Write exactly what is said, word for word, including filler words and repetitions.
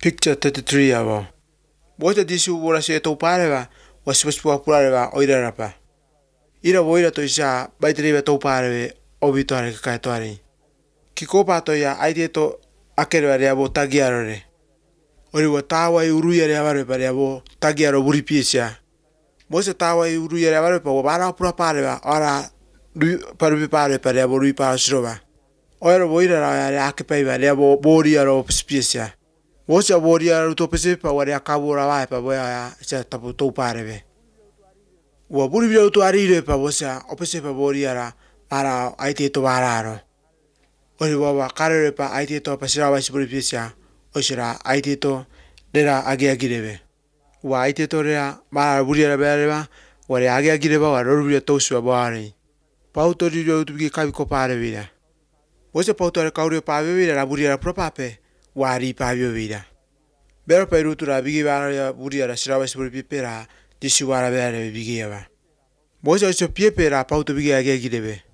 Picture thirty-three abo. Boita disu bora se to pareva, was was po pareva oirarapa. Ira boira to isa baitreva to pareve obituare ka toari. Kikopa to ya aite to akerare abo tagiarore. Ori wa tawa uruiare avare pare abo tagiaro buripisia. Bosa tawa uruiare avare pa bara pura pareva ora paru pare pare abo rui pasrova. Ora boira ra akepaiva le abo boriaro spiesia. Bosa boriaro to pesepa wari akabora vai pa boya sa tapu to pareve. Wa buribio to arire pa bosa opesepa boriara para aite to bararo. Ori wa karere pa aite to pasira vai buripisia. Osira aite to dera agiagireve. Wa aite to rea bara buriara bereva wari agiagireva wa rubio to sua bari. Pauto rio to bi kavi ko parevira. Bosa pauto re kaurio pavevira ra buriara propape. Wari pavio vida. Bero perutura bigi vara buriara sirava spuripera disuara bere bigiava. Bosa so piepera pauto bigi agegideve.